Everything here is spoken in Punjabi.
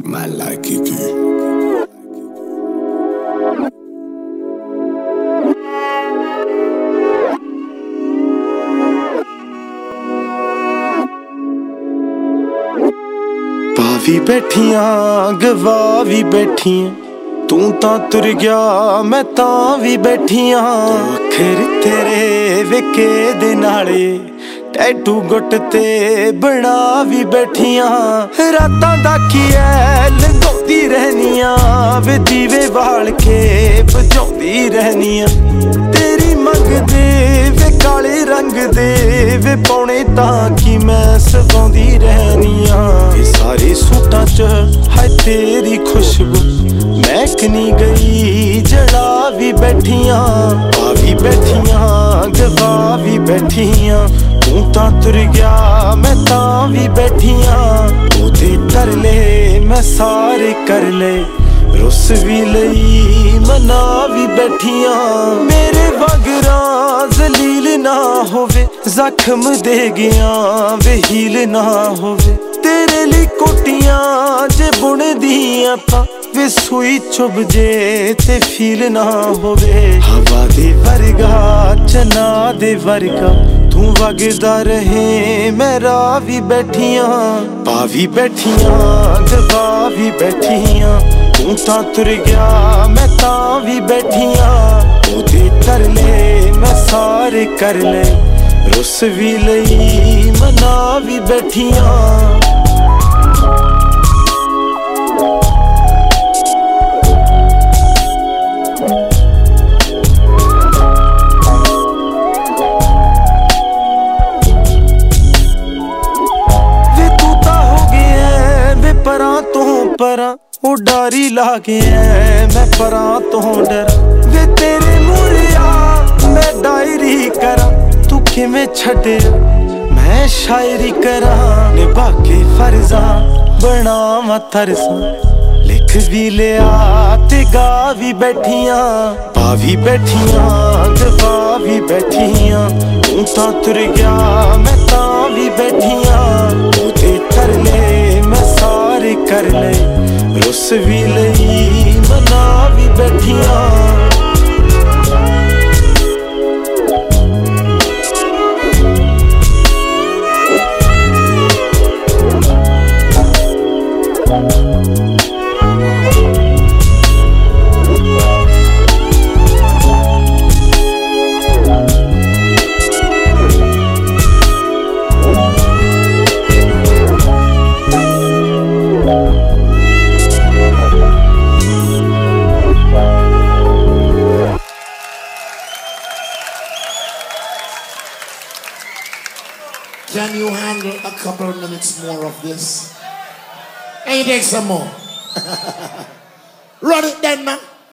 Mala Kiki. ਵੀ ਬੈਠੀਆਂ ਗਵਾ ਵੀ ਬੈਠੀਆਂ ਤੂੰ ਤਾਂ ਤੁਰ ਗਿਆ ਮੈਂ ਤਾਂ ਵੀ ਬੈਠੀਆਂ ਅੱਖਰ ਤੇਰੇ ਵੇਕੇ ਦੇ ਨਾਲੇ ਟੈਟੂ ਗੁੱਟ ਤੇ ਬਣਾ ਵੀ ਬੈਠੀਆਂ ਰਾਤਾਂ ਦਾ ਕੀ ਐ ਲੰਘਾਉਂਦੀ ਰਹਿਨੀਆਂ ਵੇ ਦੀਵੇ ਬਾਲ ਕੇ ਬੁਝਾਉਂਦੀ ਰਹਿਨੀਆਂ ਤੇਰੀ ਮੰਗਦੇ ਵੇ ਕਾਲੇ ਰੰਗ ਦੇ ਵੇ ਪੌਣੇ ਤਾਂ ਕੀ ਮੈਂ ਸਜਾਉਂਦੀ ਰਹਿਨੀਆਂ ਸਾਰੇ ਸੂਟਾਂ 'ਚ ਹੈ ਤੇਰੀ ਖੁਸ਼ਬੂ ਮਹਿਕਨੀ ਗਈ ਜਲਾ ਵੀ ਬੈਠੀਆਂ ਆ ਵੀ ਬੈਠੀਆਂ ਗਵਾ ਵੀ ਬੈਠੀਆਂ ਤੂੰ ਤਾਂ ਤੁਰ ਗਿਆ ਮੈਂ ਤਾਂ ਵੀ ਬੈਠੀਆਂ ਉਹਦੇ ਤਰਲੇ ਮੈਂ ਸਾਰੇ ਕਰ ਲਏ ਰੁੱਸ ਵੀ ਲਈ ਮਨਾ ਵੀ ਬੈਠੀਆਂ ਮੇਰੇ ਵਗਰਾਂ ਜ਼ਲੀਲ ਨਾ ਹੋਵੇ ਜ਼ਖਮ ਦੇ ਗਿਆ ਵੇ ਹੀਲ ਨਾ ਹੋਵੇ ਤੇਰੇ ਲਈ ਕੋਟੀਆਂ ਜੇ ਬੁਣਦੀਆਂ ਤਾਂ ਵੇ ਸੂਈ ਚੁੱਭ ਜੇ ਤੇ ਫੀਲ ਨਾ ਹੋਵੇ ਹਵਾ ਦੇ ਵਰਗਾ ਚਨਾ ਦੇ ਵਰਗਾ ਤੂੰ ਵਗਦਾ ਰਹੇ ਮੈਂ ਰਾਹ ਵੀ ਬੈਠੀਆਂ ਪਾ ਵੀ ਬੈਠੀਆਂ ਗਵਾ ਵੀ ਬੈਠੀਆਂ ਤੂੰ ਤਾਂ ਤੁਰ ਗਿਆ ਮੈਂ ਤਾਂ ਵੀ ਬੈਠੀਆਂ ਉਹਦੇ ਤਰਲੇ ਮੈਂ ਸਾਰੇ ਕਰ ਲਏ ਰੁੱਸ ਵੀ ਲਈ ਮਨਾ ਵੀ ਬੈਠੀਆਂ ਪਰਾਂ ਤੋਂ ਪਰਾਂ ਉਹ ਡਾਰੀ ਲਾ ਕੇ ਐ ਮੈਂ ਪਰਾਂ ਤੋਂ ਡਰਾਂ ਵੇ ਤੇਰੇ ਮੂਹਰਿਆ ਮੈਂ ਡਾਇਰੀ ਕਰਾਂ ਤੂੰ ਕਿਵੇਂ ਛੱਡਿਆ ਮੈਂ ਸ਼ਾਇਰੀ ਕਰਾਂ ਨਿਭਾ ਕੇ ਫਰਜ਼ਾਂ ਬਣਾਵਾਂ ਤਰਸਾਂ ਲਿਖ ਵੀ ਲਿਆ ਤੇ ਗਾ ਵੀ ਬੈਠੀਆਂ ਪਾ ਵੀ ਬੈਠੀਆਂ ਗਵਾ ਵੀ ਬੈਠੀਆਂ ਤੂੰ ਤਾਂ ਤੁਰ ਗਿਆ ਮੈਂ ਤਾਂ ਵੀ ਬੈਠੀਆਂ ਉਹਦੇ ਤਰਲੇ ਮੈਂ ਸਾਰੇ ਕਰ ਲਏ ਰੁੱਸ ਵੀ ਲਈ ਮਨਾ ਵੀ ਬੈਠੀਆਂ Can you handle a couple of minutes more of this? And you take some more. Run it then, man.